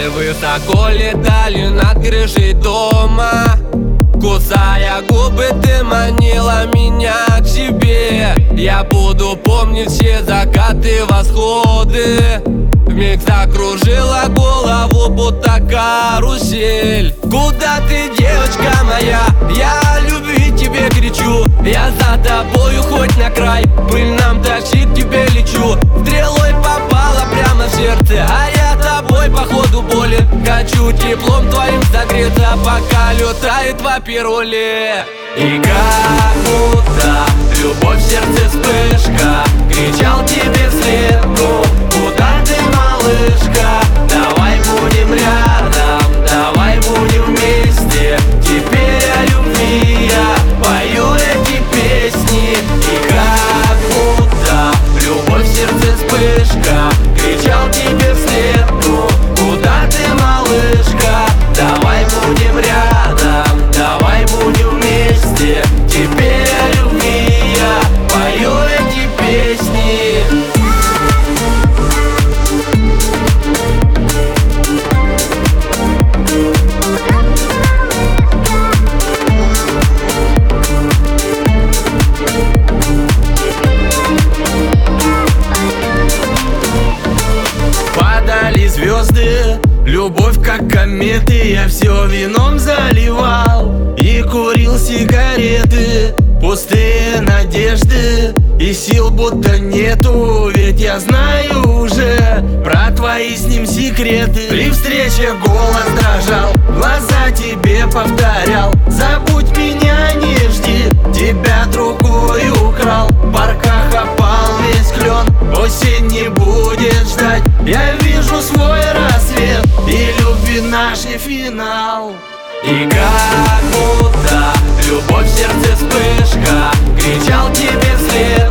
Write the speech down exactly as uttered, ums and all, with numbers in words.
Мы высоко летали над крышей дома, кусая губы, ты манила меня к себе. Я буду помнить все закаты, восходы. Вмиг закружила голову, будто карусель. Куда ты, девочка моя? Я любви тебе кричу. Я за тобою хоть на край, в пыльном такси к тебе лечу. Стрелой попала прямо в сердце, а я тобой по ходу болен. Хочу теплом твоим согреться, пока летает вапироли. И как будто любовь в сердце вспышка, кричал тебе вслед: ну, куда ты, малышка? Давай будем рядом, давай будем вместе. Теперь о любви я пою эти песни. И как будто любовь в сердце вспышка, кричал тебе вслед: ну, куда ты, малышка? Давай будем рядом, давай будем вместе. Теперь о любви я пою эти песни. Падали звезды, любовь как кометы. Я все вином заливал и курил сигареты. Пустые надежды и сил будто нету, ведь я знаю уже про твои с ним секреты. При встрече голос дрожал, глаза тебе повторял: забудь меня, не жди, тебя другой украл. В парках опал весь клен, осень не будет ждать. Я вижу свой рассвет и любви нашей финал. И как будто любовь в сердце вспышка, кричал тебе вслед: